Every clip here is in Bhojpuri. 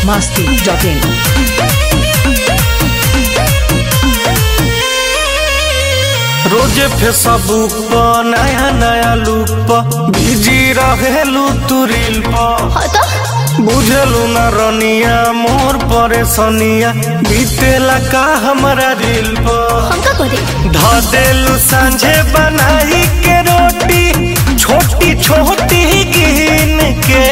biharmasti.in रोजे फेसबुक पर नया नया लुक पर बिजी रहेलू तू रील पर बुझलू ना रनिया मोर परेशानिया बीतेला का हमारा रील पर ध देलू सांझे बनाई के रोटी छोटी छोटी गिन के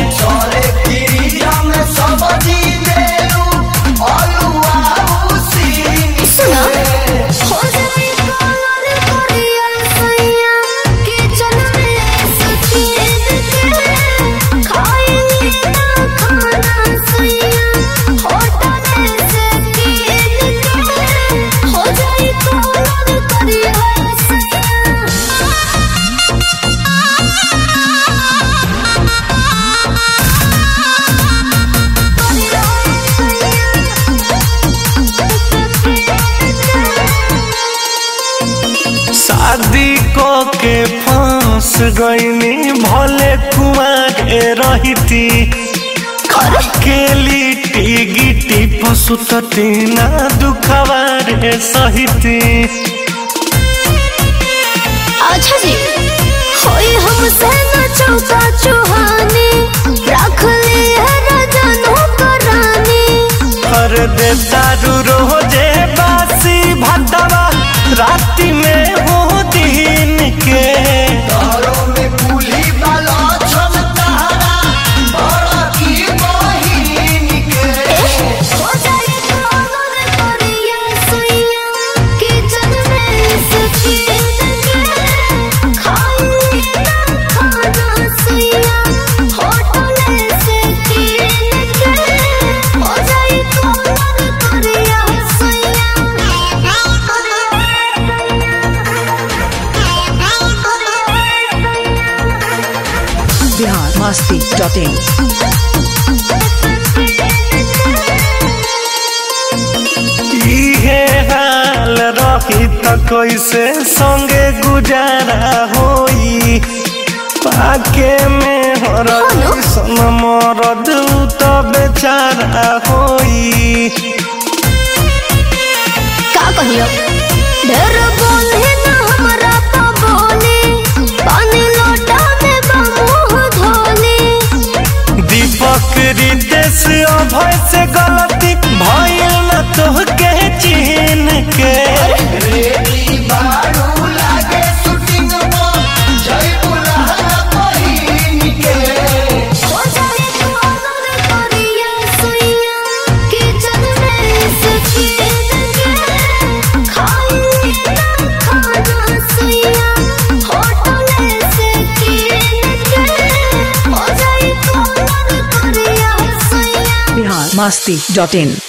शादी को के फांस गईनी भले कुमारे रहती अकेली गिटी पसुतती ना दुखवारे सहिती। अच्छा जी होई हमसे न चौका चुहाने रख ली है रजनो कराने हर दे दारू रोजे बासी भटवा राती में हो दिन के दारों में कुली वाला छमतारा बड़ा की बहिन के हो जाए कौन करिया सैया कि जग में सफेद के खाई ना खाना सैया होटल से कीन के हो जाए कौन करिया सैया biharmasti.in इहे हाल रही त कैसे संगे गुजारा होई पाके में हर सन मरद त बेचारा होई। का कहियो ढेर बोले ना हमरा तो बोले पानी लोटा में मुंह धोले दीपक रितेश अभय से गलती भइल न तोहके चिन्ह के रेडी बारू लागे शूटिंग में जय बुला बहिन के हो जाए कौन करिया सैया कि जग में सफेद के खाई ना खाना सैया होटल से कीन के हो जाए कौन करिया सैया biharmasti.in